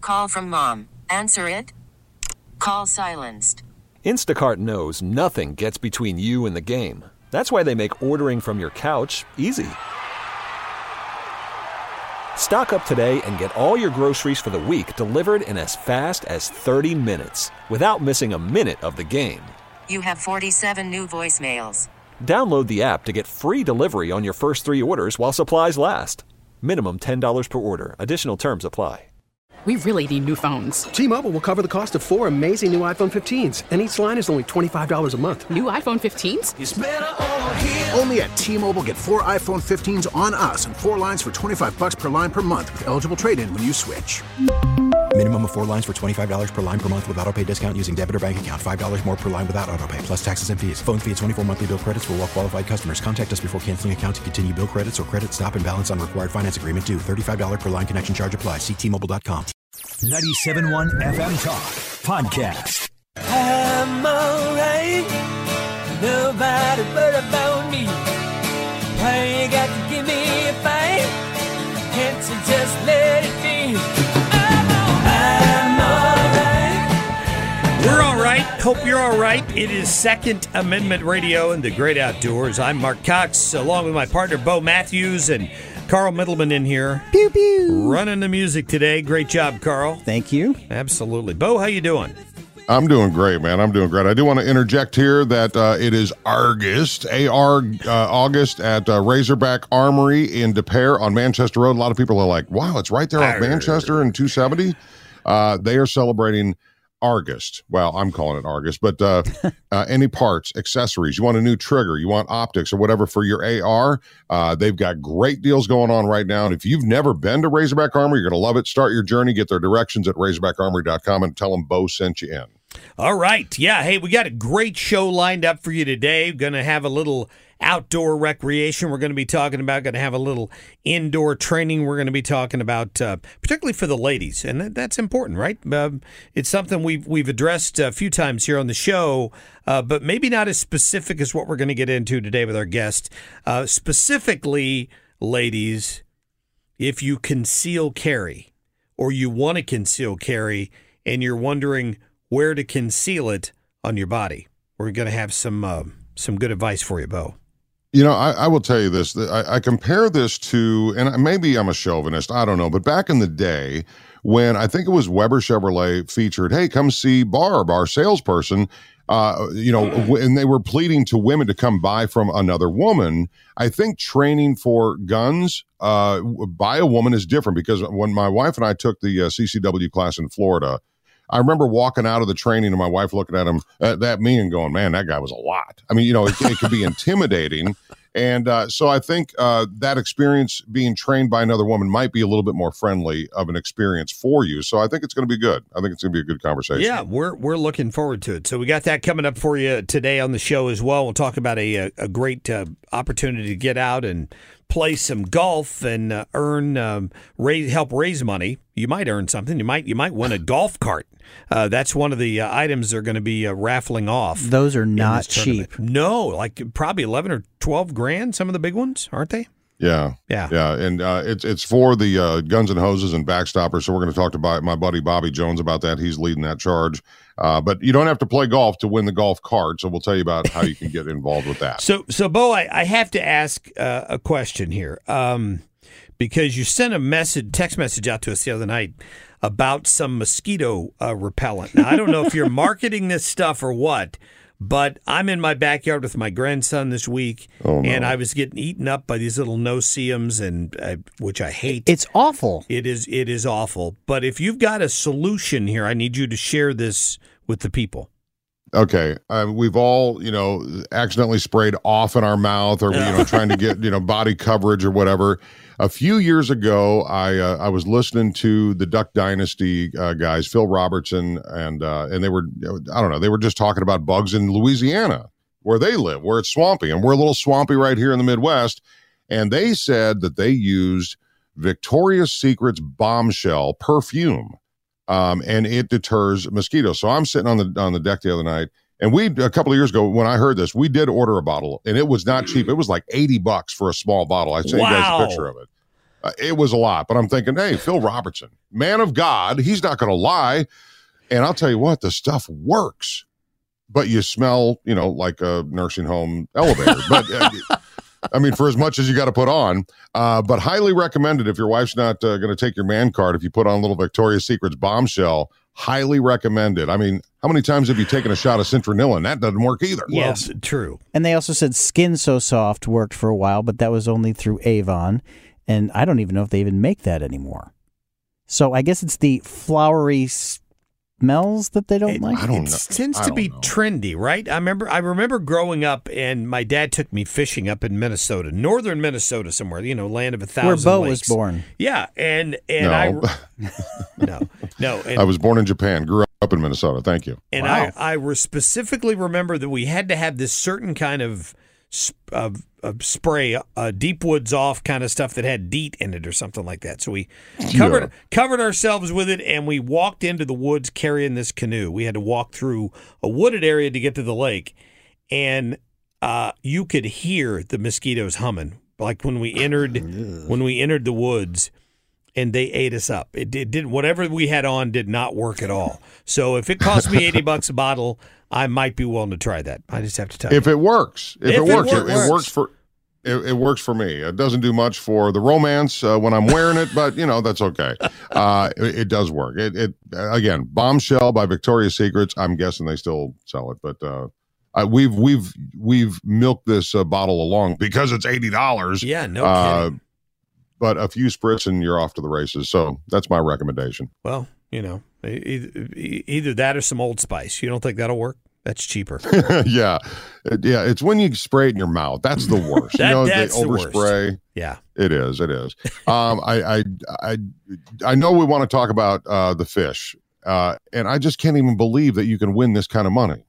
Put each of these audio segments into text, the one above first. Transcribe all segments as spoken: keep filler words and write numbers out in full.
Call from mom. Answer it. Call silenced. Instacart knows nothing gets between you and the game. That's why they make ordering from your couch easy. Stock up today and get all your groceries for the week delivered in as fast as thirty minutes without missing a minute of the game. You have forty-seven new voicemails. Download the app to get free delivery on your first three orders while supplies last. Minimum ten dollars per order. Additional terms apply. We really need new phones. T-Mobile will cover the cost of four amazing new iPhone fifteens, and each line is only twenty-five dollars a month. New iPhone fifteens? It's better over here. Only at T-Mobile, get four iPhone fifteens on us and four lines for twenty-five bucks per line per month with eligible trade-in when you switch. Minimum of four lines for twenty-five dollars per line per month with autopay discount using debit or bank account. five dollars more per line without autopay, plus taxes and fees. Phone fee at twenty-four monthly bill credits for well-qualified customers. Contact us before canceling account to continue bill credits or credit stop and balance on required finance agreement due. thirty-five dollars per line connection charge applies. See T Mobile dot com. ninety-seven point one F M Talk Podcast. I'm alright. Nobody but about me. Why you got to give me a fight? Can't you just let it be? I'm alright. We're all right. Hope you're all right. It is Second Amendment Radio in the Great Outdoors. I'm Mark Cox, along with my partner Bo Matthews and Carl Middleman in here. Pew pew. Running the music today. Great job, Carl. Thank you. Absolutely. Bo, how you doing? I'm doing great, man. I'm doing great. I do want to interject here that uh, it is August, A R uh, August at uh, Razorback Armory in De Pere on Manchester Road. A lot of people are like, wow, it's right there off Manchester and two seventy. Uh, they are celebrating August. Well, I'm calling it August, but uh, uh, any parts, accessories, you want a new trigger, you want optics or whatever for your A R, uh, they've got great deals going on right now. And if you've never been to Razorback Armory, you're going to love it. Start your journey. Get their directions at razorback armory dot com and tell them Bo sent you in. All right. Yeah. Hey, we got a great show lined up for you today. Going to have a little outdoor recreation we're going to be talking about. Going to have a little indoor training we're going to be talking about, uh, particularly for the ladies. And that, that's important, right? Uh, it's something we've, we've addressed a few times here on the show, uh, but maybe not as specific as what we're going to get into today with our guest. Uh, specifically, ladies, if you conceal carry or you want to conceal carry and you're wondering where to conceal it on your body, we're going to have some uh, some good advice for you, Bo. You know, I, I will tell you this. I, I compare this to, and maybe I'm a chauvinist, I don't know, but back in the day when I think it was Weber Chevrolet featured, hey, come see Barb, our salesperson, uh, you know, and they were pleading to women to come buy from another woman. I think training for guns uh, by a woman is different because when my wife and I took the uh, C C W class in Florida, I remember walking out of the training and my wife looking at him, at, at me and going, man, that guy was a lot. I mean, you know, it, it could be intimidating. And uh, so I think uh, that experience being trained by another woman might be a little bit more friendly of an experience for you. So I think it's going to be good. I think it's going to be a good conversation. Yeah, we're we're looking forward to it. So we got that coming up for you today on the show as well. We'll talk about a, a great uh, opportunity to get out and play some golf and uh, earn, um, raise, help raise money. You might earn something. You might you might win a golf cart. Uh, that's one of the uh, items they're going to be uh, raffling off. Those are not cheap. No, like probably eleven or twelve grand. Some of the big ones, aren't they? Yeah, yeah, yeah, and uh, it's it's for the uh, Guns and Hoses and Backstoppers. So we're going to talk to my, my buddy Bobby Jones about that. He's leading that charge. Uh, but you don't have to play golf to win the golf cart. So we'll tell you about how you can get involved with that. So, so Bo, I, I have to ask uh, a question here um, because you sent a message, text message out to us the other night about some mosquito uh, repellent. Now, I don't know if you're marketing this stuff or what. But I'm in my backyard with my grandson this week, oh, no. and I was getting eaten up by these little no-see-ums, and uh, which I hate. It's awful. It is. It is awful. But if you've got a solution here, I need you to share this with the people. Okay, uh, we've all, you know, accidentally sprayed off in our mouth, or you know, trying to get you know body coverage or whatever. A few years ago, I uh, I was listening to the Duck Dynasty uh, guys, Phil Robertson, and uh, and they were, I don't know, they were just talking about bugs in Louisiana, where they live, where it's swampy, and we're a little swampy right here in the Midwest. And they said that they used Victoria's Secret's Bombshell perfume, um, and it deters mosquitoes. So I'm sitting on the on the deck the other night. And we, a couple of years ago, when I heard this, we did order a bottle, and it was not cheap. It was like eighty bucks for a small bottle. I sent wow. you guys a picture of it. Uh, it was a lot, but I'm thinking, hey, Phil Robertson, man of God, he's not going to lie. And I'll tell you what, the stuff works, but you smell, you know, like a nursing home elevator. But uh, I mean, for as much as you got to put on, uh, but highly recommended if your wife's not uh, going to take your man card. If you put on a little Victoria's Secret's Bombshell, highly recommended. I mean, how many times have you taken a shot of Citronillin? That doesn't work either. Yes, well, true. And they also said Skin So Soft worked for a while, but that was only through Avon. And I don't even know if they even make that anymore. So I guess it's the flowery smells that they don't it, like. I don't it know. tends I to don't be know. trendy, right? I remember I remember growing up, and my dad took me fishing up in Minnesota, northern Minnesota somewhere, you know, land of a thousand Where Bo lakes. was born. Yeah, and and No. I no no. And, I was born in Japan, grew up in Minnesota. Thank you. And Wow. I I re- specifically remember that we had to have this certain kind of sp- of, of spray, uh, Deep Woods Off kind of stuff that had DEET in it or something like that. So we covered Yeah. covered ourselves with it, and we walked into the woods carrying this canoe. We had to walk through a wooded area to get to the lake, and uh, you could hear the mosquitoes humming, like when we entered when we entered the woods. And they ate us up. It did, did whatever we had on did not work at all. So if it cost me eighty bucks a bottle, I might be willing to try that. I just have to tell If you. it works, if, If it it works, it, works. it works for it, it works for me. It doesn't do much for the romance uh, when I'm wearing it, but you know that's okay. Uh, it, it does work. It, it again, Bombshell by Victoria's Secrets. I'm guessing they still sell it, but uh, I, we've we've we've milked this uh, bottle along because it's eighty dollars. Yeah, no uh, kidding. But a few spritz and you're off to the races. So that's my recommendation. Well, you know, either, either that or some Old Spice. You don't think that'll work? That's cheaper. yeah, It- yeah. It's when you spray it in your mouth. That's the worst. That- you know, that's they the worst. overspray. Yeah. It is. It is. Um, I, I, I, I know we want to talk about uh, the fish, uh, and I just can't even believe that you can win this kind of money.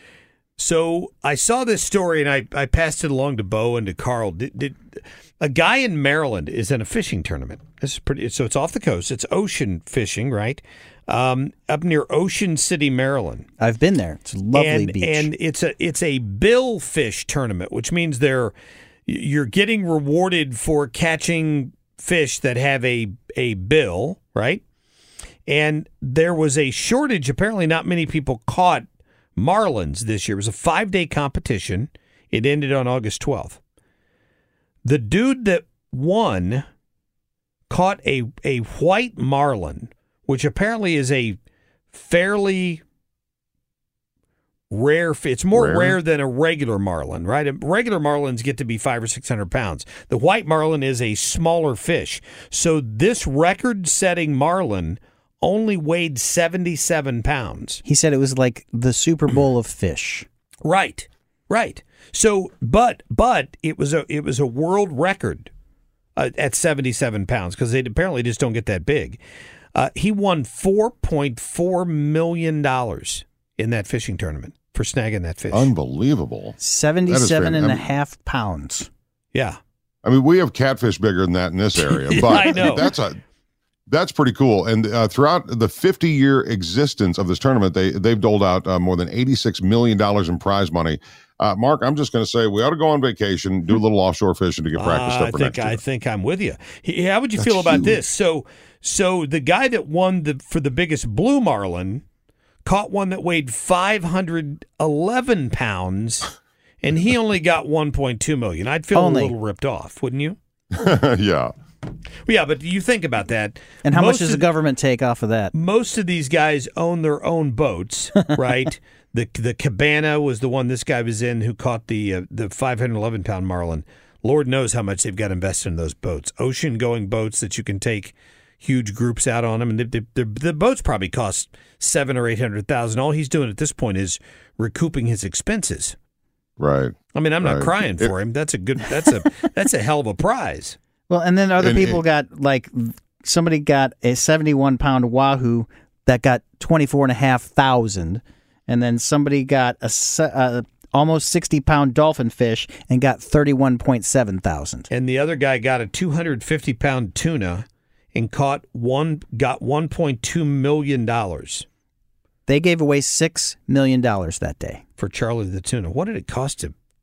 So I saw this story and I, I passed it along to Bo and to Carl. Did, did a guy in Maryland is in a fishing tournament? This is pretty. So it's off the coast. It's ocean fishing, right? Um, up near Ocean City, Maryland. I've been there. It's a lovely and, beach. and it's a it's a bill fish tournament, which means they're you're getting rewarded for catching fish that have a a bill, right? And there was a shortage. Apparently, not many people caught marlins this year. It was a five-day competition. It ended on August twelfth. The dude that won caught a, a white marlin, which apparently is a fairly rare fish. It's more Rare? rare than a regular marlin, right? Regular marlins get to be five or six hundred pounds. The white marlin is a smaller fish. So this record-setting marlin only weighed seventy-seven pounds. He said it was like the Super Bowl of fish. Right, right. So, but but it was a it was a world record uh, at seventy-seven pounds because they apparently just don't get that big. Uh, he won four point four million dollars in that fishing tournament for snagging that fish. Unbelievable. seventy-seven and fan- a I mean- half pounds. Yeah. I mean, we have catfish bigger than that in this area, Yeah, but I know. that's a that's pretty cool. And uh, throughout the fifty year existence of this tournament, they they've doled out uh, more than eighty-six million dollars in prize money. Uh, Mark, I'm just going to say we ought to go on vacation, do a little offshore fishing to get practiced Uh, up I for think next I year. think I'm with you. He- How would you That's feel about huge. this? So so the guy that won the for the biggest blue marlin caught one that weighed five hundred eleven pounds, and he only got one point two million. I'd feel Only. a little ripped off, wouldn't you? yeah. Well, yeah, but you think about that. And how much Most does the of- government take off of that? Most of these guys own their own boats, right? the The Cabana was the one this guy was in who caught the uh, the five hundred eleven pound marlin. Lord knows how much they've got invested in those boats, ocean going boats that you can take huge groups out on them, and the, the, the boats probably cost seven or eight hundred thousand. All he's doing at this point is recouping his expenses. Right. I mean, I'm not Right. crying It- for him. That's a good. That's a that's a hell of a prize. Well, and then other And people it- got like somebody got a seventy-one pound wahoo that got twenty-four and a half thousand, and then somebody got a se- uh, almost sixty pound dolphin fish and got thirty-one point seven thousand. And the other guy got a two hundred fifty pound tuna and caught one got one point two million dollars They gave away six million dollars that day. for Charlie the tuna. What did it cost to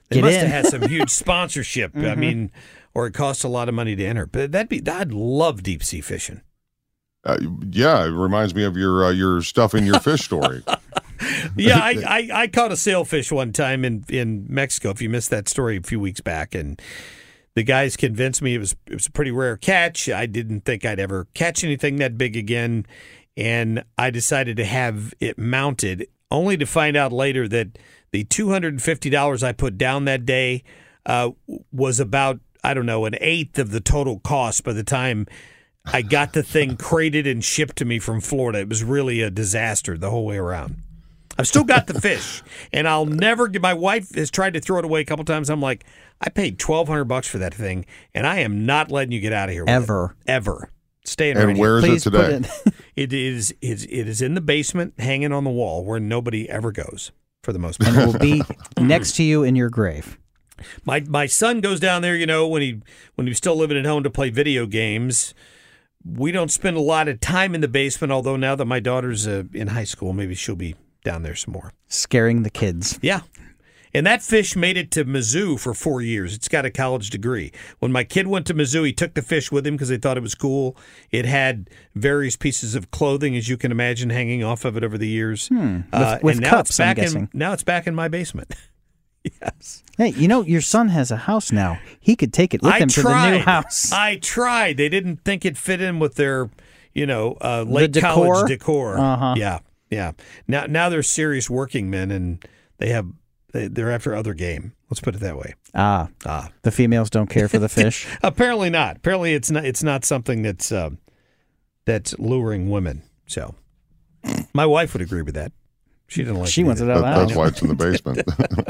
They Get must in. have had some huge sponsorship. I Mhm. mean, or it costs a lot of money to enter. But that'd be, I'd love deep sea fishing. Uh, yeah, it reminds me of your uh, your stuff in your fish story. Yeah, I, I, I caught a sailfish one time in, in Mexico. If you missed that story a few weeks back, and the guys convinced me it was it was a pretty rare catch. I didn't think I'd ever catch anything that big again, and I decided to have it mounted, only to find out later that the two hundred fifty dollars I put down that day uh, was about, I don't know, an eighth of the total cost by the time I got the thing crated and shipped to me from Florida. It was really a disaster the whole way around. I've still got the fish, and I'll never get. My wife has tried to throw it away a couple times. I'm like, I paid twelve hundred bucks for that thing, and I am not letting you get out of here with Ever. it. ever. Staying And right where here. is it today? It is it's, it is in the basement, hanging on the wall, where nobody ever goes for the most part. And it will be next to you in your grave. My my son goes down there, you know, when he when he was still living at home to play video games. We don't spend a lot of time in the basement, although now that my daughter's uh, in high school, maybe she'll be down there some more. Scaring the kids. Yeah. And that fish made it to Mizzou for four years. It's got a college degree. When my kid went to Mizzou, he took the fish with him because they thought it was cool. It had various pieces of clothing, as you can imagine, hanging off of it over the years. Hmm. With, Uh, with and now cups, it's I'm back guessing. in now it's back in my basement. Yes. Hey, you know, your son has a house now. He could take it with I him tried. to the new house. I tried. They didn't think it fit in with their, you know, uh, late decor? college decor. Uh-huh. Yeah, yeah. Now, now they're serious working men, and they have they, they're after other game. Let's put it that way. Ah, Ah. the females don't care for the fish. Apparently not. Apparently it's not. It's not something that's uh, that's luring women. So, my wife would agree with that. She didn't like. She it wants either. it out That- loud. that's why it's in the basement.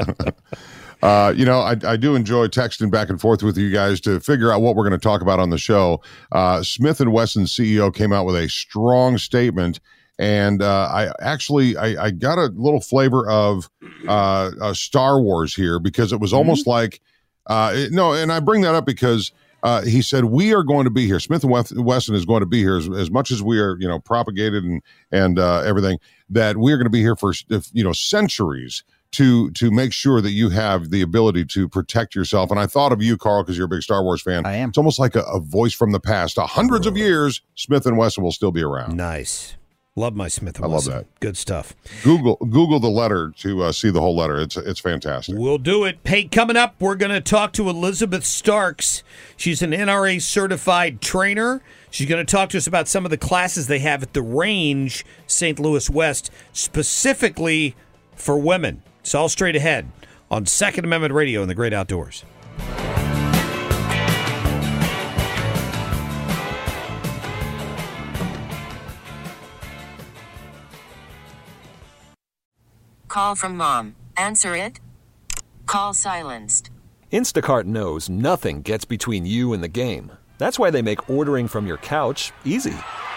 Uh, you know, I, I do enjoy texting back and forth with you guys to figure out what we're going to talk about on the show. Uh, Smith and Wesson C E O came out with a strong statement, and uh, I actually I, I got a little flavor of uh, uh, Star Wars here because it was almost like uh, it- no, and I bring that up because. Uh, he said, we are going to be here. Smith and Wes- Wesson is going to be here as, as much as we are, you know, propagated and, and uh, everything, that we are going to be here for, you know, centuries to to make sure that you have the ability to protect yourself. And I thought of you, Carl, because you're a big Star Wars fan. I am. It's almost like a, a voice from the past. Uh, hundreds of years, Smith and Wesson will still be around. Nice. Love my Smith and I love Wesson. that. Good stuff. Google Google the letter to uh, see the whole letter. It's it's fantastic. We'll do it. Hey, coming up, we're going to talk to Elizabeth Starks. She's an N R A certified trainer. She's going to talk to us about some of the classes they have at the Range, Saint Louis West, specifically for women. It's all straight ahead on Second Amendment Radio in the Great Outdoors. Call from mom. Answer it. Call silenced. Instacart knows nothing gets between you and the game. That's why they make ordering from your couch easy.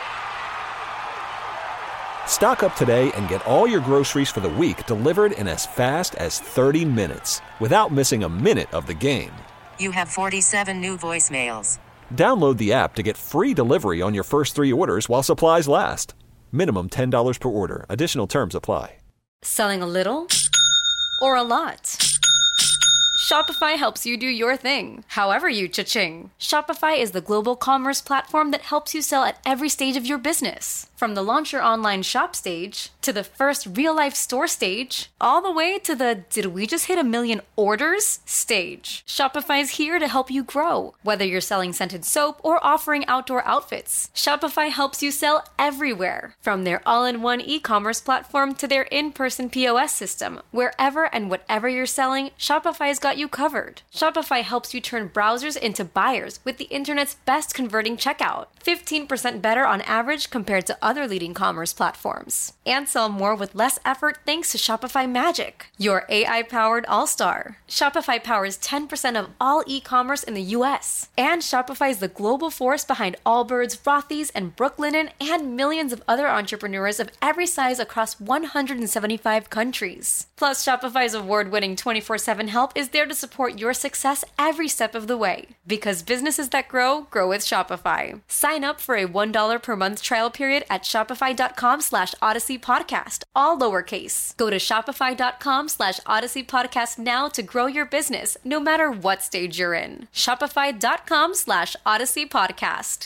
Stock up today and get all your groceries for the week delivered in as fast as thirty minutes without missing a minute of the game. You have forty-seven new voicemails. Download the app to get free delivery on your first three orders while supplies last. Minimum ten dollars per order. Additional terms apply. Selling a little or a lot? Shopify helps you do your thing, however you cha-ching. Shopify is the global commerce platform that helps you sell at every stage of your business. From the launch your online shop stage, to the first real-life store stage, all the way to the did we just hit a million orders stage. Shopify's here to help you grow. Whether you're selling scented soap or offering outdoor outfits, Shopify helps you sell everywhere. From their all-in-one e-commerce platform to their in-person P O S system, wherever and whatever you're selling, Shopify's got you covered. Shopify helps you turn browsers into buyers with the internet's best converting checkout. fifteen percent better on average compared to other leading commerce platforms. And sell more with less effort thanks to Shopify Magic, your A I-powered all-star. Shopify powers ten percent of all e-commerce in the U S. And Shopify is the global force behind Allbirds, Rothy's, and Brooklinen, and millions of other entrepreneurs of every size across one hundred seventy-five countries. Plus, Shopify's award-winning twenty-four seven help is there there to support your success every step of the way. Because businesses that grow, grow with Shopify. Sign up for a one dollar per month trial period at shopify.com slash Odyssey Podcast, all lowercase. Go to shopify.com slash Odyssey Podcast now to grow your business, no matter what stage you're in. Shopify.com slash Odyssey Podcast.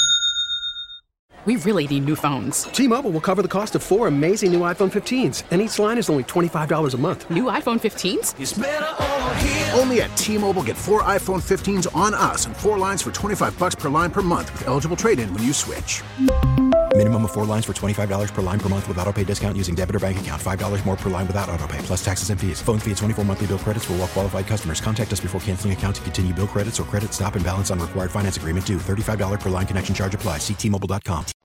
We really need new phones. T-Mobile will cover the cost of four amazing new iPhone fifteens, and each line is only twenty-five dollars a month. New iPhone fifteens? It's better over here. Only at T-Mobile, get four iPhone fifteens on us and four lines for twenty-five bucks per line per month with eligible trade-in when you switch. Minimum of four lines for twenty-five dollars per line per month with autopay discount using debit or bank account. five dollars more per line without autopay, plus taxes and fees. Phone fee at twenty-four monthly bill credits for well qualified customers. Contact us before canceling account to continue bill credits or credit stop and balance on required finance agreement due. thirty-five dollars per line connection charge applies. See T Mobile dot com.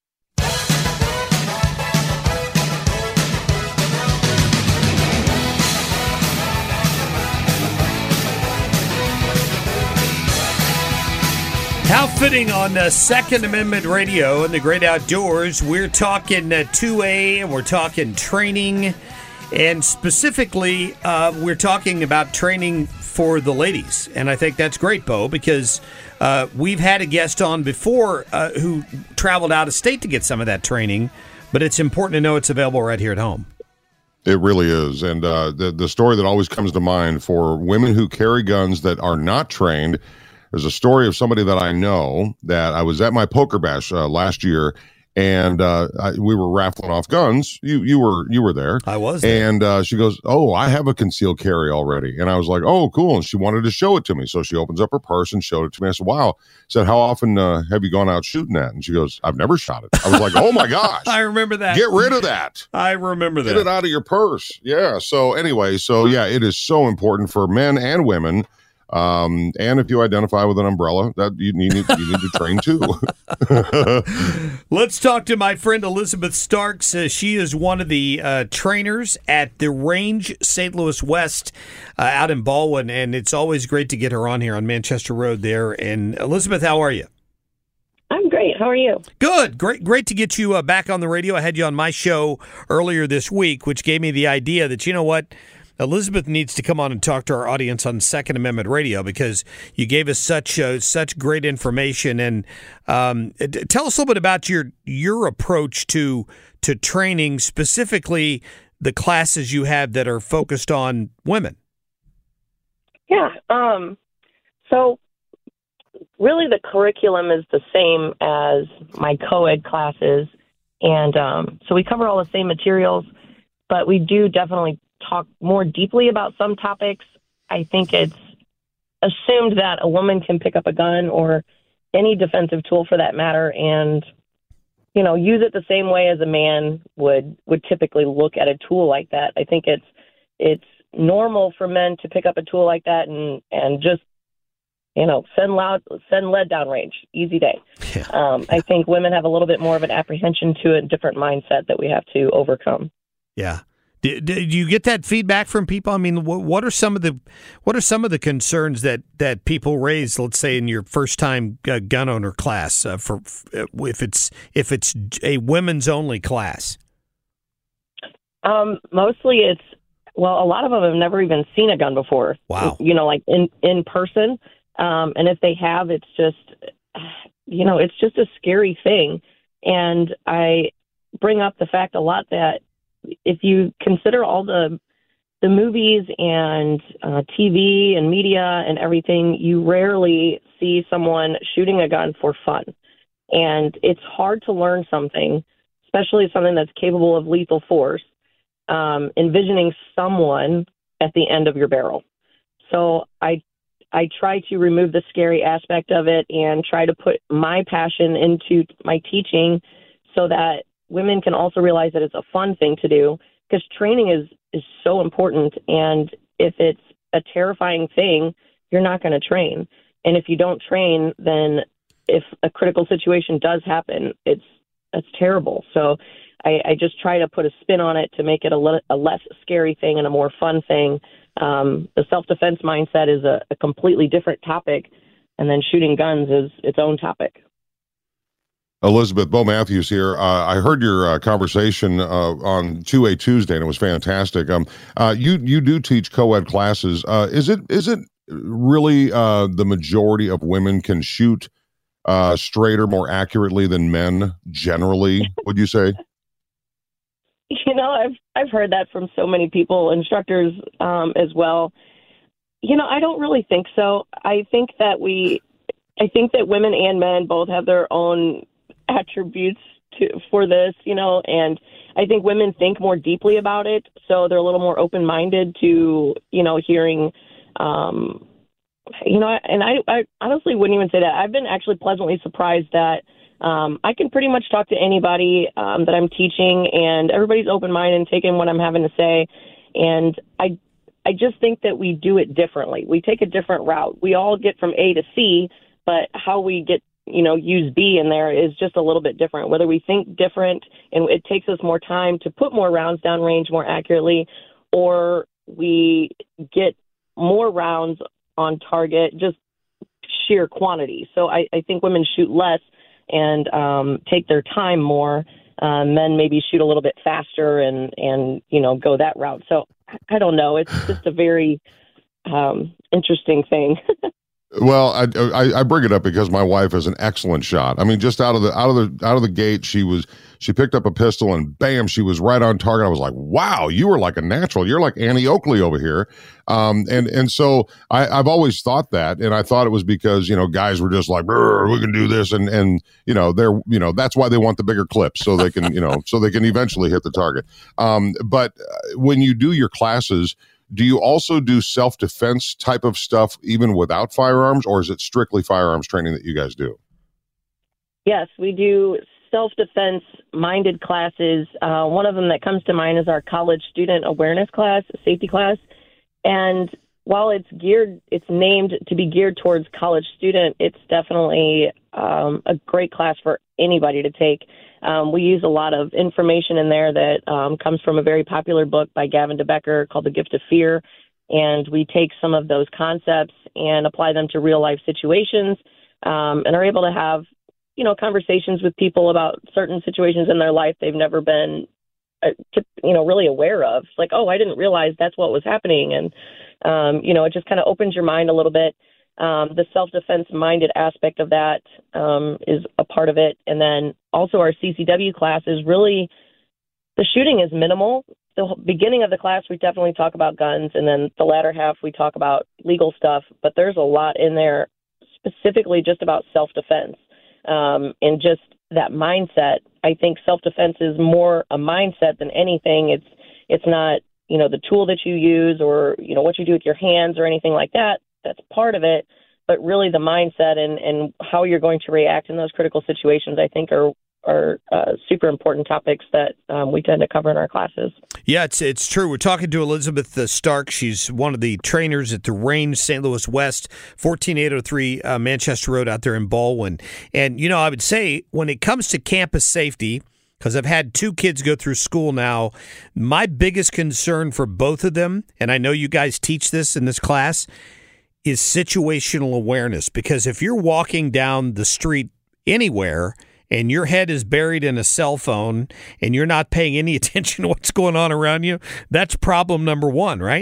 How fitting on uh, Second Amendment Radio and the Great Outdoors. We're talking uh, two A, and we're talking training, and specifically, uh, we're talking about training for the ladies. And I think that's great, Bo, because uh, we've had a guest on before uh, who traveled out of state to get some of that training, but it's important to know it's available right here at home. It really is. And uh, the, the story that always comes to mind for women who carry guns that are not trained, there's a story of somebody that I know that I was at my poker bash uh, last year, and uh, I, we were raffling off guns. You you were you were there. I was there. And uh, she goes, "Oh, I have a concealed carry already." And I was like, "Oh, cool." And she wanted to show it to me. So she opens up her purse and showed it to me. I said, "Wow." I said, "How often uh, have you gone out shooting at?" And she goes, "I've never shot it." I was like, "Oh my gosh." I remember that. Get rid of that. I remember that. Get it out of your purse. Yeah. So anyway, so yeah, it is so important for men and women. Um, and if you identify with an umbrella, that you need, you need to train too. Let's talk to my friend Elizabeth Starks. Uh, she is one of the uh, trainers at the Range Saint Louis West uh, out in Baldwin, and it's always great to get her on here on Manchester Road there. And Elizabeth, how are you? I'm great. How are you? Good. Great Great to get you uh, back on the radio. I had you on my show earlier this week, which gave me the idea that, you know what, Elizabeth needs to come on and talk to our audience on Second Amendment Radio, because you gave us such uh, such great information. And um, tell us a little bit about your your approach to to training, specifically the classes you have that are focused on women. Yeah. Um, so really the curriculum is the same as my co-ed classes. And um, so we cover all the same materials, but we do definitely talk more deeply about some topics. I think it's assumed that a woman can pick up a gun or any defensive tool for that matter and, you know, use it the same way as a man would would typically look at a tool like that. I think it's it's normal for men to pick up a tool like that and, and just, you know, send loud send lead down range. Easy day. Yeah. Um, I think women have a little bit more of an apprehension to it, a different mindset that we have to overcome. Yeah. Did, did you get that feedback from people? I mean, what, what are some of the what are some of the concerns that, that people raise? Let's say in your first time uh, gun owner class, uh, for uh, if it's if it's a women's only class. Um, mostly, it's well, a lot of them have never even seen a gun before. Wow. You know, like in in person, um, and if they have, it's just you know, it's just a scary thing. And I bring up the fact a lot that if you consider all the the movies and uh, T V and media and everything, you rarely see someone shooting a gun for fun. And it's hard to learn something, especially something that's capable of lethal force, um, envisioning someone at the end of your barrel. So I I try to remove the scary aspect of it and try to put my passion into my teaching so that women can also realize that it's a fun thing to do, because training is, is so important. And if it's a terrifying thing, you're not going to train. And if you don't train, then if a critical situation does happen, it's it's terrible. So I, I just try to put a spin on it to make it a, le- a less scary thing and a more fun thing. Um, the self-defense mindset is a, a completely different topic, and then shooting guns is its own topic. Elizabeth, Bo Matthews here. Uh, I heard your uh, conversation uh, on two A Tuesday, and it was fantastic. Um, uh, you you do teach co-ed classes. Uh, is it is it really uh, the majority of women can shoot uh, straighter, more accurately than men generally? Would you say? You know, I've I've heard that from so many people, instructors um, as well. You know, I don't really think so. I think that we, I think that women and men both have their own attributes to for this, you know, and I think women think more deeply about it, so they're a little more open-minded to, you know, hearing, um, you know, and I, I honestly wouldn't even say that. I've been actually pleasantly surprised that um, I can pretty much talk to anybody um, that I'm teaching, and everybody's open-minded and taking what I'm having to say, and I, I just think that we do it differently. We take a different route. We all get from A to C, but how we get you know, use B in there is just a little bit different. Whether we think different and it takes us more time to put more rounds down range more accurately, or we get more rounds on target, just sheer quantity. So I, I think women shoot less and um, take their time more. Uh, men maybe shoot a little bit faster and, and, you know, go that route. So I don't know. It's just a very um, interesting thing. Well, I, I I bring it up because my wife is an excellent shot. I mean, just out of the out of the out of the gate, she was she picked up a pistol and bam, she was right on target. I was like, wow, you were like a natural. You're like Annie Oakley over here. Um, and and so I, I've always thought that, and I thought it was because you know guys were just like, we can do this, and and you know they're you know that's why they want the bigger clips so they can you know so they can eventually hit the target. Um, but when you do your classes, do you also do self-defense type of stuff even without firearms, or is it strictly firearms training that you guys do? Yes, we do self-defense minded classes. Uh, one of them that comes to mind is our college student awareness class, safety class. And while it's geared, it's named to be geared towards college student, it's definitely um, a great class for anybody to take. Um, we use a lot of information in there that um, comes from a very popular book by Gavin DeBecker called The Gift of Fear. And we take some of those concepts and apply them to real life situations um, and are able to have, you know, conversations with people about certain situations in their life they've never been, uh, to, you know, really aware of. It's like, oh, I didn't realize that's what was happening. And, um, you know, it just kind of opens your mind a little bit. Um, the self-defense-minded aspect of that um, is a part of it. And then also our C C W class is really, the shooting is minimal. The beginning of the class, we definitely talk about guns. And then the latter half, we talk about legal stuff. But there's a lot in there specifically just about self-defense um, and just that mindset. I think self-defense is more a mindset than anything. It's it's not, you know, the tool that you use or, you know, what you do with your hands or anything like that. That's part of it, but really the mindset and, and how you're going to react in those critical situations, I think, are are uh, super important topics that um, we tend to cover in our classes. Yeah, it's it's true. We're talking to Elizabeth uh, Stark. She's one of the trainers at the Range Saint Louis West, fourteen eight oh three uh, Manchester Road out there in Baldwin. And, you know, I would say when it comes to campus safety, because I've had two kids go through school now, my biggest concern for both of them, and I know you guys teach this in this class, is situational awareness. Because if you're walking down the street anywhere and your head is buried in a cell phone and you're not paying any attention to what's going on around you, that's problem number one, right?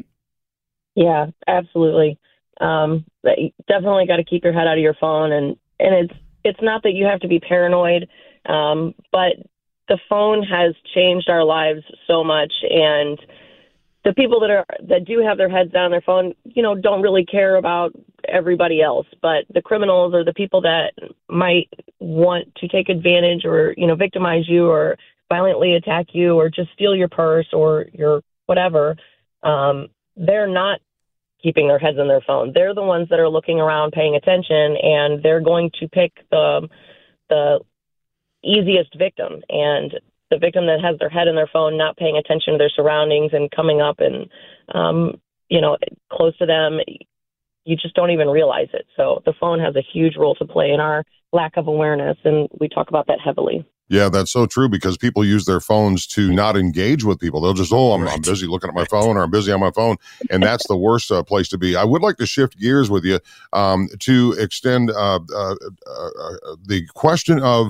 Yeah, absolutely. Um, definitely got to keep your head out of your phone. And, and it's, it's not that you have to be paranoid, um, but the phone has changed our lives so much. And the people that are that do have their heads down on their phone, you know, don't really care about everybody else. But the criminals or the people that might want to take advantage or, you know, victimize you or violently attack you or just steal your purse or your whatever, um, they're not keeping their heads in their phone. They're the ones that are looking around, paying attention, and they're going to pick the the easiest victim. And the victim that has their head in their phone, not paying attention to their surroundings and coming up and, um, you know, close to them, you just don't even realize it. So the phone has a huge role to play in our lack of awareness, and we talk about that heavily. Yeah, that's so true, because people use their phones to not engage with people. They'll just, oh, I'm, right. I'm busy looking at my phone, or I'm busy on my phone. And that's the worst uh, place to be. I would like to shift gears with you um, to extend uh, uh, uh, the question of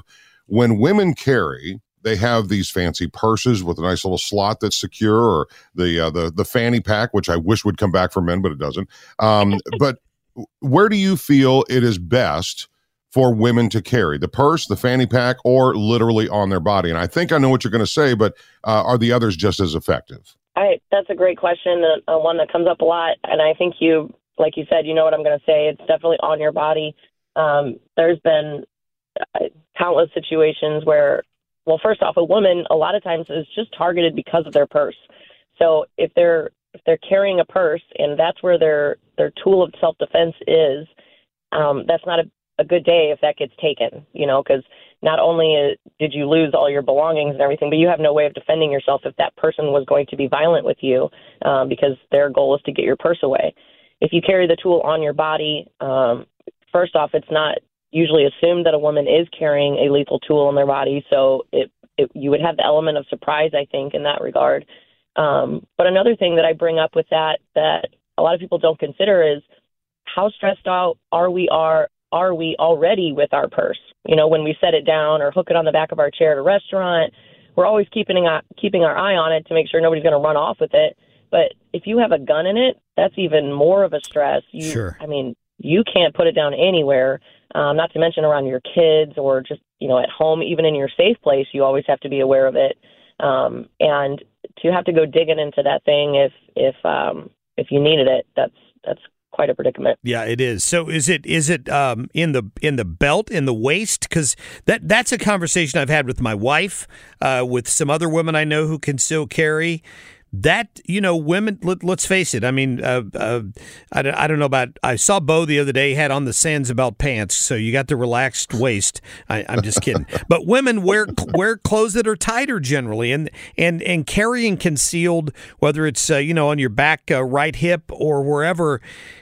when women carry, they have these fancy purses with a nice little slot that's secure, or the uh, the the fanny pack, which I wish would come back for men, but it doesn't. Um, but where do you feel it is best for women to carry, the purse, the fanny pack, or literally on their body? And I think I know what you're going to say, but uh, are the others just as effective? I, that's a great question, uh, one that comes up a lot. And I think you, like you said, you know what I'm going to say. It's definitely on your body. Um, there's been uh, countless situations where, well, first off, a woman a lot of times is just targeted because of their purse. So if they're if they're carrying a purse and that's where their their tool of self-defense is, um, that's not a, a good day if that gets taken, you know, because not only did you lose all your belongings and everything, but you have no way of defending yourself if that person was going to be violent with you, um, because their goal is to get your purse away. If you carry the tool on your body, um, first off, it's not usually assumed that a woman is carrying a lethal tool in their body, so it, it you would have the element of surprise, I think, in that regard. Um, but another thing that I bring up with that that a lot of people don't consider is how stressed out are we are are we already with our purse? You know, when we set it down or hook it on the back of our chair at a restaurant, we're always keeping keeping our eye on it to make sure nobody's going to run off with it. But if you have a gun in it, that's even more of a stress. You, sure. I mean, you can't put it down anywhere, um, not to mention around your kids or just, you know, at home, even in your safe place, you always have to be aware of it. Um, and to have to go digging into that thing if if um, if you needed it, that's that's quite a predicament. Yeah, it is. So is it is it um, in the in the belt, in the waist? Because that that's a conversation I've had with my wife, uh, with some other women I know who can still carry. That, you know, women, let, let's face it. I mean, uh, uh, I, don't, I don't know about, I saw Bo the other day, had on the Sandsabelt pants, so you got the relaxed waist. I, I'm just kidding. But women wear wear clothes that are tighter generally, and and, and carrying concealed, whether it's, uh, you know, on your back uh, right hip or wherever,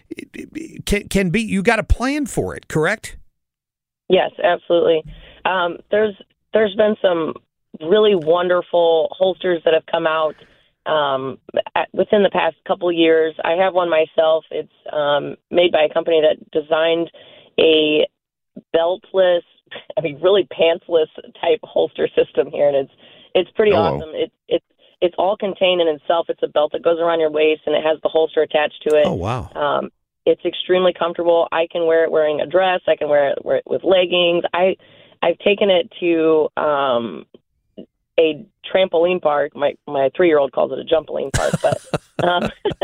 can, can be, you got a plan for it, correct? Yes, absolutely. Um, there's there's been some really wonderful holsters that have come out Um, within the past couple of years. I have one myself. It's um, made by a company that designed a beltless, I mean, really pantsless type holster system here, and it's it's pretty Hello. awesome. It's it's it's all contained in itself. It's a belt that goes around your waist, and it has the holster attached to it. Oh wow! Um, it's extremely comfortable. I can wear it wearing a dress. I can wear it, wear it with leggings. I I've taken it to um, a trampoline park. My my three year old calls it a jumpaline park, but um,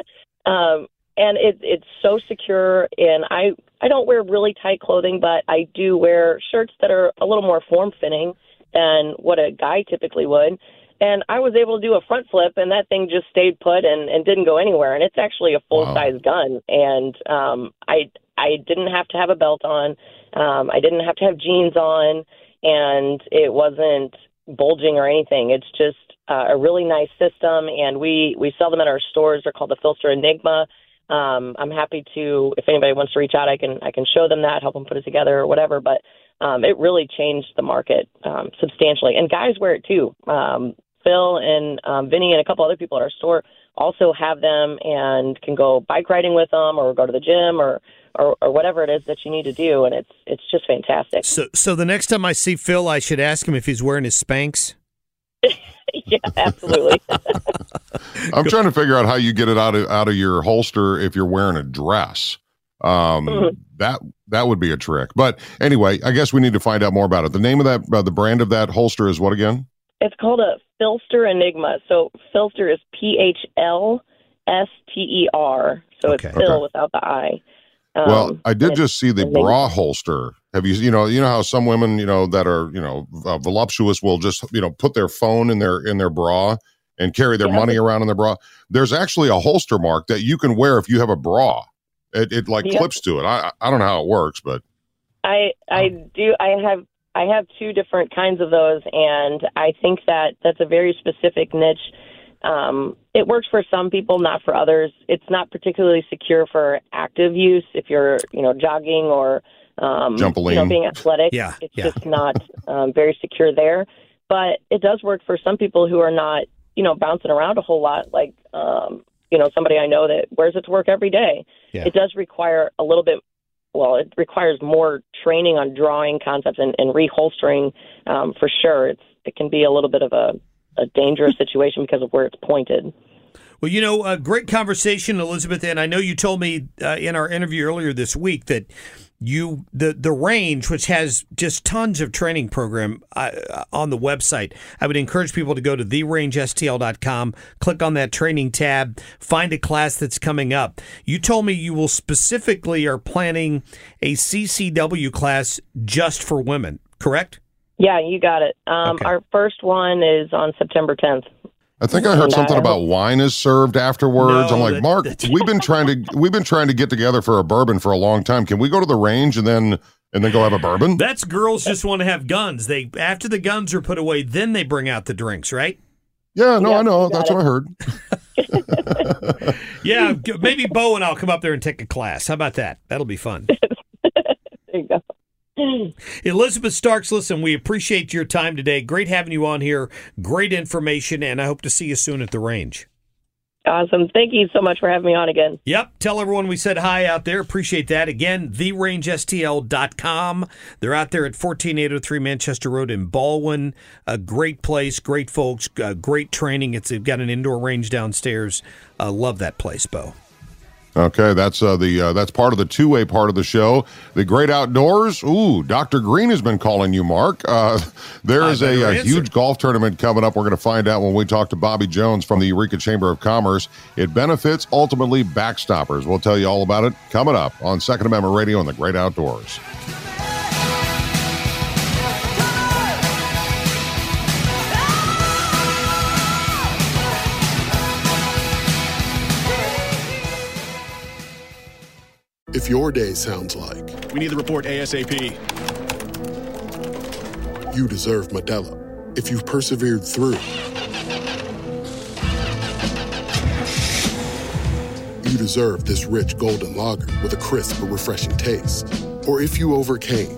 um, and it it's so secure. And I I don't wear really tight clothing, but I do wear shirts that are a little more form fitting than what a guy typically would. And I was able to do a front flip, and that thing just stayed put and, and didn't go anywhere. And it's actually a full size wow. gun. And um, I I didn't have to have a belt on. Um, I didn't have to have jeans on, and it wasn't bulging or anything. It's just uh, a really nice system, and we we sell them at our stores. They're called the Filster Enigma. Um, I'm happy to, if anybody wants to reach out, I can I can show them that, help them put it together or whatever. But um, it really changed the market um, substantially, and guys wear it too. Um, Phil and um, Vinny and a couple other people at our store also have them and can go bike riding with them or go to the gym or Or, or whatever it is that you need to do, and it's it's just fantastic. So, so the next time I see Phil, I should ask him if he's wearing his Spanx. Yeah, absolutely. I'm trying to figure out how you get it out of out of your holster if you're wearing a dress. Um, mm-hmm. That that would be a trick. But anyway, I guess we need to find out more about it. The name of that, uh, the brand of that holster is what again? It's called a Filster Enigma. So Filster is P H L S T E R. So okay. It's Phil okay. without the I. Um, well, I did just see the bra holster. Have you, you know, you know how some women, you know, that are, you know, uh, voluptuous will just, you know, put their phone in their in their bra and carry their yeah. money around in their bra. There's actually a holster mark that you can wear if you have a bra. It, it like yeah. clips to it. I I don't know how it works, but I I do. I have I have two different kinds of those, and I think that that's a very specific niche. Um, it works for some people, not for others. It's not particularly secure for active use. If you're, you know, jogging or, um, you know, being athletic, yeah, it's yeah. just not um, very secure there. But it does work for some people who are not, you know, bouncing around a whole lot. Like, um, you know, somebody I know that wears it to work every day. Yeah. It does require a little bit well, it requires more training on drawing concepts and, and reholstering um, for sure. It's it can be a little bit of a, a dangerous situation because of where it's pointed. Well, you know, a great conversation, Elizabeth, and I know you told me uh, in our interview earlier this week that you the the range, which has just tons of training program uh, on the website. I would encourage people to go to the range S T L dot com, click on that training tab, find a class that's coming up. You told me you will specifically are planning a C C W class just for women, correct? Yeah, you got it. Um, Okay. Our first one is on September tenth. I think I heard And, something uh, about wine is served afterwards. No, I'm like, that- Mark, that's- we've been trying to we've been trying to get together for a bourbon for a long time. Can we go to the range and then and then go have a bourbon? That's girls just want to have guns. They after the guns are put away, then they bring out the drinks, right? Yeah, no, Yeah, I know. you got That's it. what I heard. Yeah, g- maybe Bo and I'll come up there and take a class. How about that? That'll be fun. There you go. Elizabeth Starks, listen, we appreciate your time today. Great having you on here. Great information, and I hope to see you soon at the range. Awesome. Thank you so much for having me on again. Yep. Tell everyone we said hi out there. Appreciate that. Again, the range S T L dot com. They're out there at fourteen eight oh three Manchester Road in Baldwin. A great place, great folks, uh, great training. It's They've got an indoor range downstairs. Uh, love that place, Bo. Okay, that's uh, the uh, that's part of the two-way part of the show. The great outdoors. Ooh, Doctor Green has been calling you, Mark. Uh, there I is better a, a answer. huge golf tournament coming up. We're going to find out when we talk to Bobby Jones from the Eureka Chamber of Commerce. It benefits ultimately backstoppers. We'll tell you all about it coming up on Second Amendment Radio and the Great Outdoors. If your day sounds like We need the report ASAP. you deserve Modelo. If you've persevered through, you deserve this rich golden lager with a crisp but refreshing taste. Or if you overcame,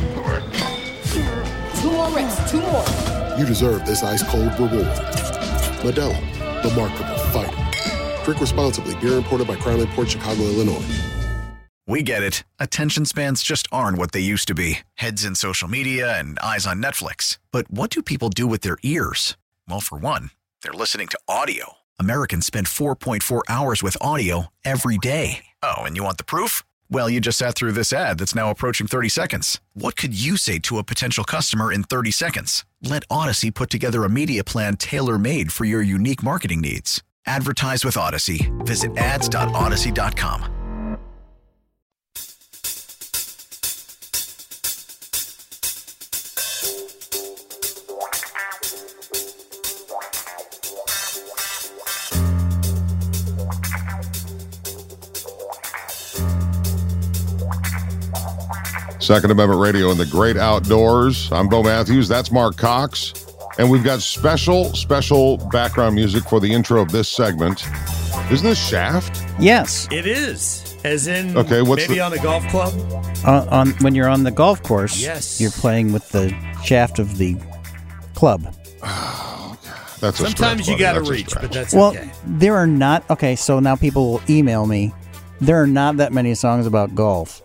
Two more reps, two more. you deserve this ice cold reward. Modelo, the Markable Fighter. Drink responsibly. Beer imported by Crown Imports, Chicago, Illinois. We get it. Attention spans just aren't what they used to be. Heads in social media and eyes on Netflix. But what do people do with their ears? Well, for one, they're listening to audio. Americans spend four point four hours with audio every day. Oh, and you want the proof? Well, you just sat through this ad that's now approaching thirty seconds. What could you say to a potential customer in thirty seconds? Let Odyssey put together a media plan tailor-made for your unique marketing needs. Advertise with Odyssey. Visit ads dot odyssey dot com. Second Amendment Radio and the Great Outdoors. I'm Bo Matthews. That's Mark Cox. And we've got special, special background music for the intro of this segment. Isn't this Shaft? Yes. It is. As in Okay, what's maybe the- on a golf club? On, on when you're on the golf course, Yes. you're playing with the shaft of the club. That's a Sometimes stretch, you buddy. got to That's a reach, stretch. but that's well, okay. there are not. Okay, so now people will email me. There are not that many songs about golf.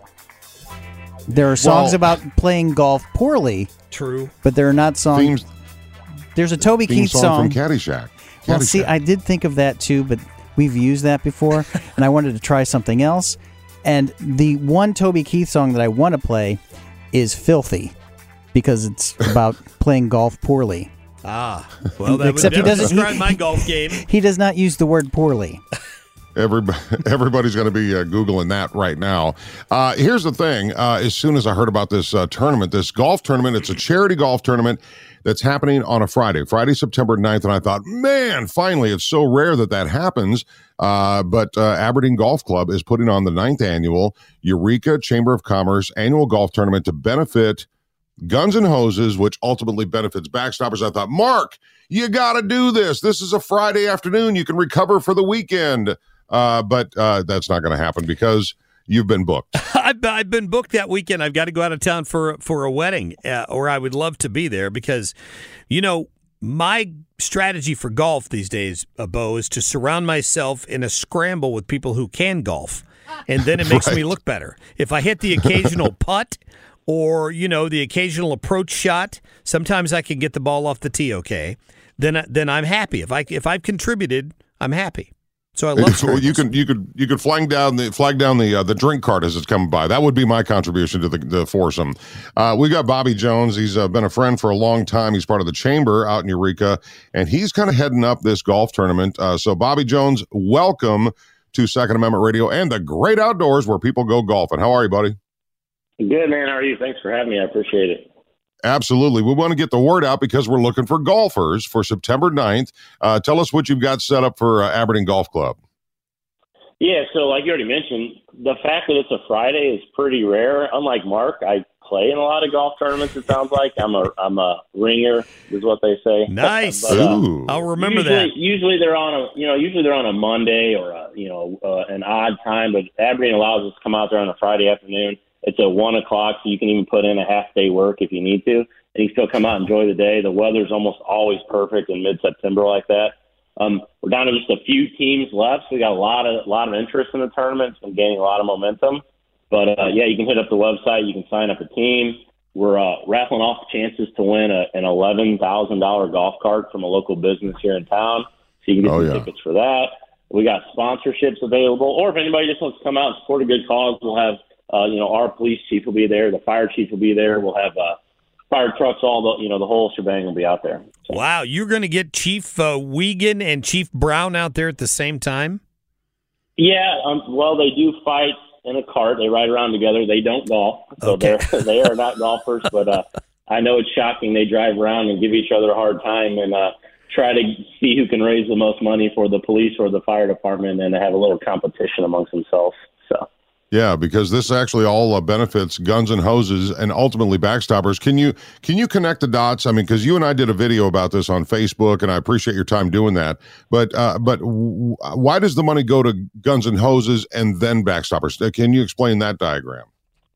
There are songs Well- about playing golf poorly, True. but there are not songs. Themes- There's a Toby Theme Keith song, song. from Caddyshack. Well, see, Caddyshack. I did think of that too, but we've used that before, and I wanted to try something else. And the one Toby Keith song that I want to play is "Filthy," because it's about playing golf poorly. Ah, well, that Except he would doesn't- describe he- my golf game. He does not use the word poorly. Everybody, everybody's going to be uh, Googling that right now. Uh, here's the thing. Uh, as soon as I heard about this uh, tournament, this golf tournament, it's a charity golf tournament that's happening on a Friday, Friday, September ninth. And I thought, man, finally, it's so rare that that happens. Uh, but uh, Aberdeen Golf Club is putting on the ninth annual Eureka Chamber of Commerce annual golf tournament to benefit Guns and Hoses, which ultimately benefits Backstoppers. I thought, Mark, you got to do this. This is a Friday afternoon. You can recover for the weekend. Uh, but uh, that's not going to happen because you've been booked. I've, I've been booked that weekend. I've got to go out of town for for a wedding, uh, or I would love to be there because, you know, my strategy for golf these days, uh, Bo, is to surround myself in a scramble with people who can golf. and then it makes Right. me look better. If I hit the occasional putt or, you know, the occasional approach shot, sometimes I can get the ball off the tee okay, then I- then I'm happy. If I if I've contributed, I'm happy. So I love So you can you could you could flag down the flag down the uh, the drink cart as it's coming by. That would be my contribution to the, the foursome. Uh, we got Bobby Jones. He's uh, been a friend for a long time. He's part of the Chamber out in Eureka, and he's kind of heading up this golf tournament. Uh, so Bobby Jones, welcome to Second Amendment Radio and the great outdoors where people go golfing. How are you, buddy? Good, man. How are you? Thanks for having me. I appreciate it. Absolutely. We want to get the word out because we're looking for golfers for September ninth. Uh, tell us what you've got set up for uh, Aberdeen Golf Club. Yeah, so like you already mentioned, the fact that it's a Friday is pretty rare. Unlike Mark, I play in a lot of golf tournaments, it sounds like. I'm a I'm a ringer, is what they say. Nice. But, uh, Ooh. I'll remember usually, that. Usually they're on a you know usually they're on a Monday or a, you know uh, an odd time, but Aberdeen allows us to come out there on a Friday afternoon. It's at one o'clock, so you can even put in a half day work if you need to, and you can still come out and enjoy the day. The weather's almost always perfect in mid September like that. Um, we're down to just a few teams left. So we got a lot of lot of interest in the tournament. It's been gaining a lot of momentum. But uh, yeah, you can hit up the website. You can sign up a team. We're uh, raffling off chances to win a, an eleven thousand dollar golf cart from a local business here in town. So you can get Oh, some yeah. tickets for that. We got sponsorships available, or if anybody just wants to come out and support a good cause, we'll have uh, you know our police chief will be there, the fire chief will be there. We'll have uh, fire trucks, all the you know the whole shebang will be out there. Wow, you're going to get Chief uh, Wiegand and Chief Brown out there at the same time? Yeah, um, well, they do fight in a cart. They ride around together. They don't golf, so Okay. they're they are not golfers. But uh, I know it's shocking. They drive around and give each other a hard time and uh, try to see who can raise the most money for the police or the fire department, and have a little competition amongst themselves. So. Yeah, because this actually all uh, benefits Guns and Hoses and ultimately Backstoppers. Can you can you connect the dots? I mean, because you and I did a video about this on Facebook, and I appreciate your time doing that. But uh, but w- why does the money go to Guns and Hoses and then Backstoppers? Uh, Can you explain that diagram?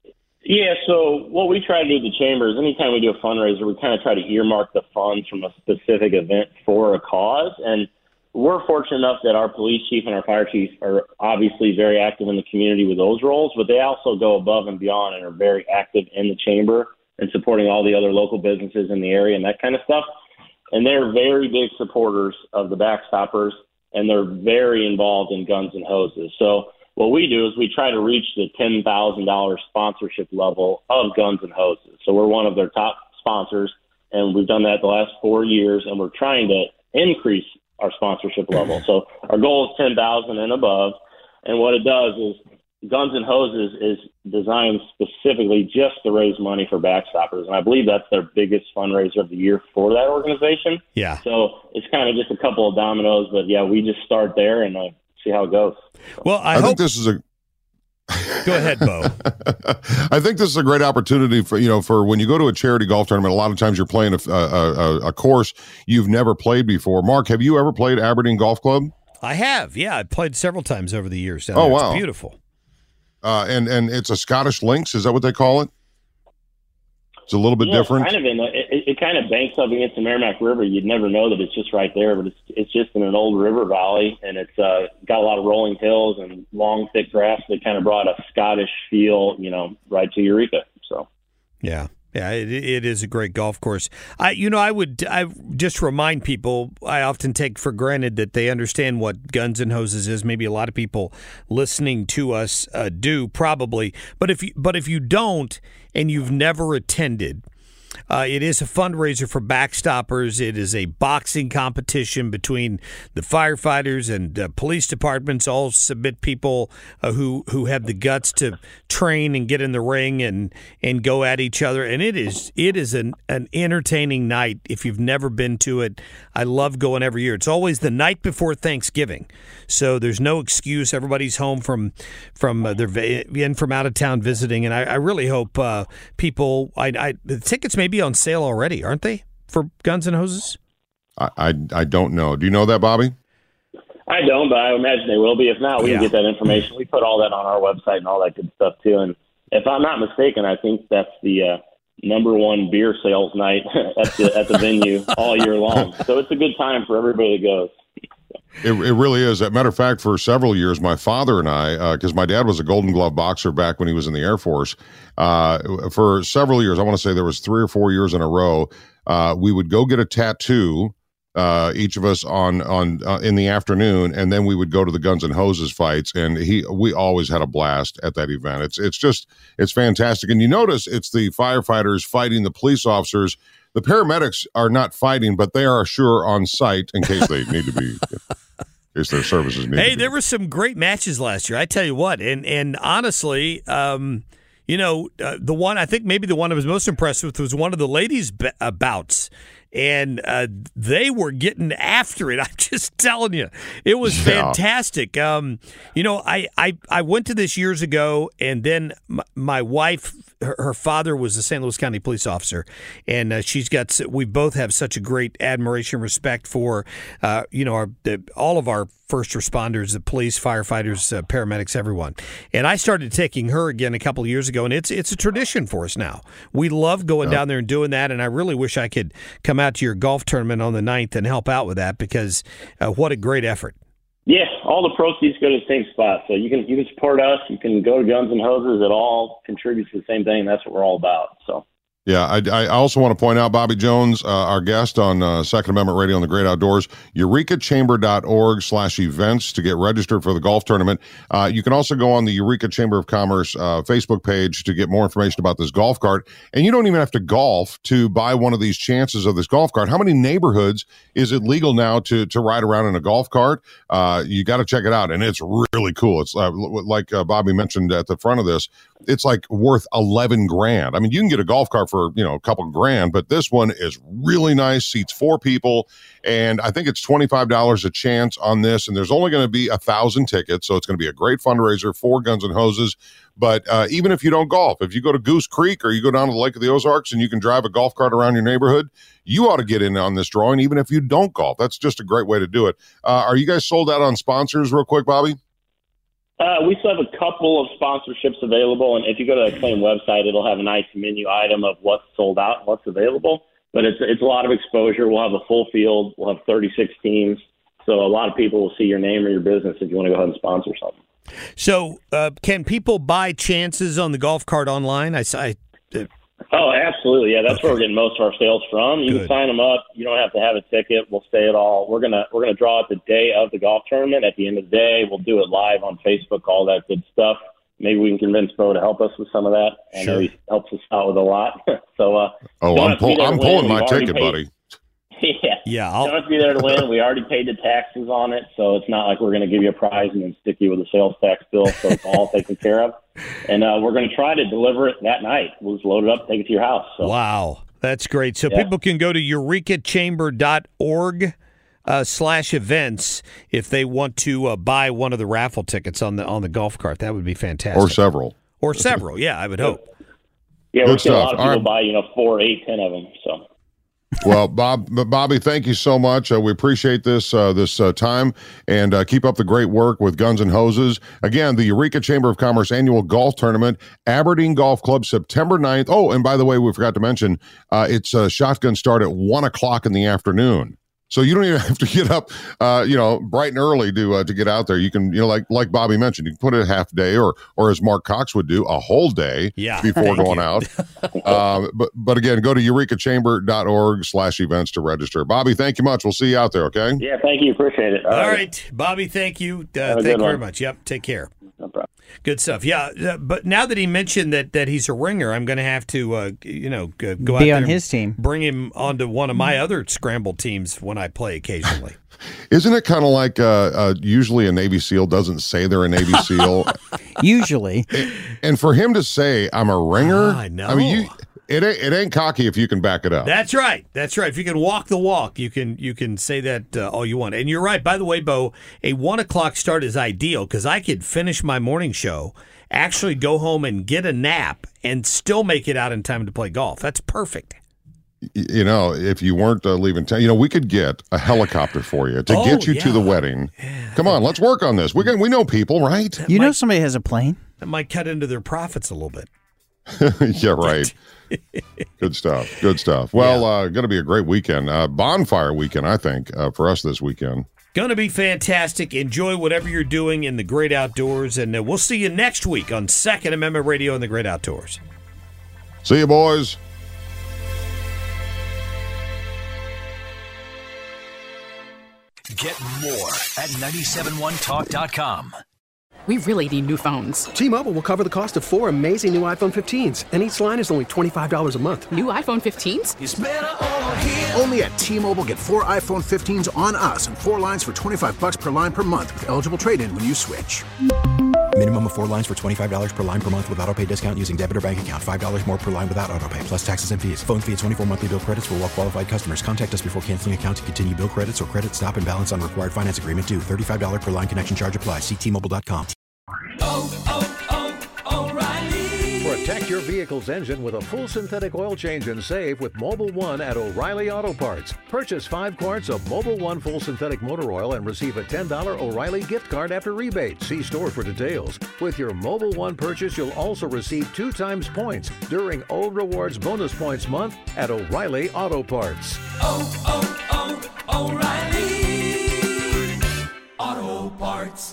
Yeah, so what we try to do at the Chamber is anytime we do a fundraiser, we kind of try to earmark the funds from a specific event for a cause. And we're fortunate enough that our police chief and our fire chief are obviously very active in the community with those roles, but they also go above and beyond and are very active in the Chamber and supporting all the other local businesses in the area and that kind of stuff. And they're very big supporters of the Backstoppers, and they're very involved in Guns and Hoses. So what we do is we try to reach the ten thousand dollars sponsorship level of Guns and Hoses. So we're one of their top sponsors, and we've done that the last four years, and we're trying to increase our sponsorship level. So our goal is ten thousand and above. And what it does is Guns and Hoses is designed specifically just to raise money for Backstoppers. And I believe that's their biggest fundraiser of the year for that organization. Yeah. So it's kind of just a couple of dominoes, but yeah, we just start there and uh, see how it goes. Well, I, I hope think this is a Go ahead, Bo. I think this is a great opportunity for, you know, for when you go to a charity golf tournament, a lot of times you're playing a, a, a, a course you've never played before. Mark, have you ever played Aberdeen Golf Club? I have. Yeah, I've played several times over the years. Down Oh, there. wow. It's beautiful. Uh, and, and it's a Scottish Links. Is that what they call it? It's a little bit Yeah, different. Kind of in the, it, it kind of banks up against the Merrimack River. You'd never know that it's just right there, but it's it's just in an old river valley, and it's uh, got a lot of rolling hills and long, thick grass that kind of brought a Scottish feel, you know, right to Eureka. So. Yeah. Yeah, it, it is a great golf course. I, you know, I would, I just remind people. I often take for granted that they understand what Guns and Hoses is. Maybe a lot of people listening to us uh, do, probably. But if you, but if you don't, and you've never attended, uh, it is a fundraiser for Backstoppers. It is a boxing competition between the firefighters and uh, police departments. All submit people uh, who who have the guts to train and get in the ring and and go at each other. And it is it is an an entertaining night. If you've never been to it, I love going every year. It's always the night before Thanksgiving, so there's no excuse. Everybody's home from from uh, they're in from out of town visiting, and I, I really hope uh, people. I, I the tickets may be on sale already, aren't they, for Guns and Hoses? I, I I don't know. Do you know that, Bobby? I don't, but I imagine they will be. If not, we Yeah. can get that information. We put all that on our website and all that good stuff, too. And if I'm not mistaken, I think that's the uh, number one beer sales night at the at the venue all year long. So it's a good time for everybody that goes. It, it really is. As a matter of fact, for several years, my father and I, because uh, my dad was a Golden Glove boxer back when he was in the Air Force, uh, for several years, I want to say there was three or four years in a row, uh, we would go get a tattoo, uh, each of us on on uh, in the afternoon, and then we would go to the Guns and Hoses fights, and he we always had a blast at that event. It's it's just it's fantastic, and you notice it's the firefighters fighting the police officers. The paramedics are not fighting, but they are sure on site in case they need to be. In case their services need Hey, to be. there were some great matches last year. I tell you what, and and honestly, um, you know, uh, the one I think maybe the one I was most impressed with was one of the ladies' b- uh, bouts. And uh, they were getting after it. I'm just telling you, it was Yeah. fantastic. Um, you know, I, I, I went to this years ago, and then my, my wife, her, her father was a Saint Louis County police officer, and uh, she's got. We both have such a great admiration, respect for, uh, you know, our the, all of our first responders, the police, firefighters, uh, paramedics, everyone. And I started taking her again a couple of years ago, and it's it's a tradition for us now. We love going Yeah. down there and doing that, and I really wish I could come out to your golf tournament on the ninth and help out with that because uh, what a great effort. Yeah, all the proceeds go to the same spot. So you can you can support us. You can go to Guns and Hoses. It all contributes to the same thing. That's what we're all about. So. Yeah, I, I also want to point out Bobby Jones, uh, our guest on uh, Second Amendment Radio on the Great Outdoors, eureka chamber dot org slash events to get registered for the golf tournament. Uh, you can also go on the Eureka Chamber of Commerce uh, Facebook page to get more information about this golf cart. And you don't even have to golf to buy one of these chances of this golf cart. How many neighborhoods is it legal now to to ride around in a golf cart? Uh, you got to check it out, and it's really cool. It's uh, like uh, Bobby mentioned at the front of this, it's like worth eleven grand. I mean, you can get a golf cart for, you know, a couple grand, but this one is really nice, seats four people, and I think it's twenty-five dollars a chance on this, and there's only going to be a thousand tickets, so it's going to be a great fundraiser for Guns and Hoses. But uh, even if you don't golf, if you go to Goose Creek or you go down to the Lake of the Ozarks and you can drive a golf cart around your neighborhood, you ought to get in on this drawing, even if you don't golf. That's just a great way to do it. Uh, are you guys sold out on sponsors real quick, Bobby? Uh, we still have a couple of sponsorships available, and if you go to the Acclaim website, it'll have a nice menu item of what's sold out and what's available. But it's it's a lot of exposure. We'll have a full field. We'll have thirty-six teams, so a lot of people will see your name or your business if you want to go ahead and sponsor something. So uh, can people buy chances on the golf cart online? I, I uh, Oh, absolutely. Yeah, that's Okay. where we're getting most of our sales from. You Good. can sign them up. You don't have to have a ticket. We'll stay it all. We're gonna we're gonna draw it the day of the golf tournament. At the end of the day, we'll do it live on Facebook. All that good stuff. Maybe we can convince Bo to help us with some of that. I know Sure. he helps us out with a lot. so, uh, Oh, don't I'm, have to be pull, there I'm to win. pulling We've my already ticket, paid- buddy. yeah, yeah, don't have to be there to win. We already paid the taxes on it, so it's not like we're going to give you a prize and then stick you with a sales tax bill. So it's all taken care of, and uh, we're going to try to deliver it that night. We'll just load it up, take it to your house. So. Wow, that's great. So Yeah. people can go to eureka chamber dot org uh, slash events if they want to uh, buy one of the raffle tickets on the on the golf cart. That would be fantastic. Or several. Or several, yeah, I would hope. Yeah, Good we're seeing a lot stuff. of All people right. buy, you know, four, eight, ten of them. So. Well, Bob, Bobby, thank you so much. Uh, we appreciate this uh, this uh, time, and uh, keep up the great work with Guns and Hoses. Again, the Eureka Chamber of Commerce annual golf tournament, Aberdeen Golf Club, September ninth. Oh, and by the way, we forgot to mention, uh, it's a shotgun start at one o'clock in the afternoon. So you don't even have to get up, uh, you know, bright and early to uh, to get out there. You can, you know, like like Bobby mentioned, you can put it a half day, or or as Mark Cox would do, a whole day Yeah, before thank going you. out. uh, but but again, go to eureka chamber dot org slash events to register. Bobby, thank you much. We'll see you out there. Okay. Yeah, thank you. Appreciate it. All right, Bobby, thank you. Uh, Have a thank good you very one. much. Yep, take care. No problem. Good stuff. Yeah, uh, but now that he mentioned that that he's a ringer, I'm going to have to, uh, you know, g- go out Be there on and his team. bring him onto one of my other scramble teams when I play occasionally. Isn't it kind of like uh, uh, usually a Navy SEAL doesn't say they're a Navy SEAL, Usually. and for him to say I'm a ringer, Ah, I know. I mean, you it ain't, it ain't cocky if you can back it up. That's right. That's right. If you can walk the walk, you can you can say that uh, all you want. And you're right. By the way, Bo, a one o'clock start is ideal because I could finish my morning show, actually go home and get a nap, and still make it out in time to play golf. That's perfect. Y- you know, if you weren't uh, leaving town, you know, we could get a helicopter for you to Oh, get you to yeah. the wedding. Come on, let's work on this. We can, we know people, right? You know somebody has a plane? That might cut into their profits a little bit. Yeah, right. Good stuff. Good stuff. Well, uh, going to be a great weekend. Uh, bonfire weekend, I think, uh, for us this weekend. Going to be fantastic. Enjoy whatever you're doing in the great outdoors, and uh, we'll see you next week on Second Amendment Radio and the Great Outdoors. See you, boys. Get more at nine seven one talk dot com. We really need new phones. T-Mobile will cover the cost of four amazing new iPhone fifteens, and each line is only twenty-five dollars a month. New iPhone fifteens? It's better over here. Only at T-Mobile, get four iPhone fifteens on us and four lines for twenty-five bucks per line per month with eligible trade-in when you switch. Minimum of four lines for twenty-five dollars per line per month with autopay discount using debit or bank account. five dollars more per line without autopay, plus taxes and fees. Phone fee at twenty-four monthly bill credits for well-qualified customers. Contact us before canceling account to continue bill credits or credit stop and balance on required finance agreement due. thirty-five dollars per line connection charge applies. See T Mobile dot com. Oh, oh, oh, O'Reilly. Protect your vehicle's engine with a full synthetic oil change and save with Mobil one at O'Reilly Auto Parts. Purchase five quarts of Mobil one full synthetic motor oil and receive a ten dollars O'Reilly gift card after rebate. See store for details. With your Mobil one purchase, you'll also receive two times points during O Rewards Bonus Points Month at O'Reilly Auto Parts. Oh, oh, oh, O'Reilly Auto Parts.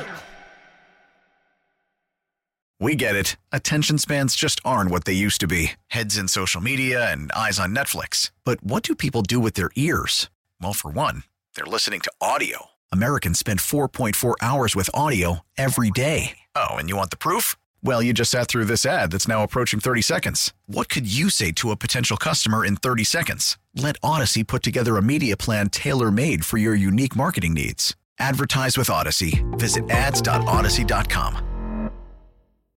We get it. Attention spans just aren't what they used to be. Heads in social media and eyes on Netflix. But what do people do with their ears? Well, for one, they're listening to audio. Americans spend four point four hours with audio every day. Oh, and you want the proof? Well, you just sat through this ad that's now approaching thirty seconds. What could you say to a potential customer in thirty seconds? Let Odyssey put together a media plan tailor-made for your unique marketing needs. Advertise with Odyssey. Visit ads dot odyssey dot com.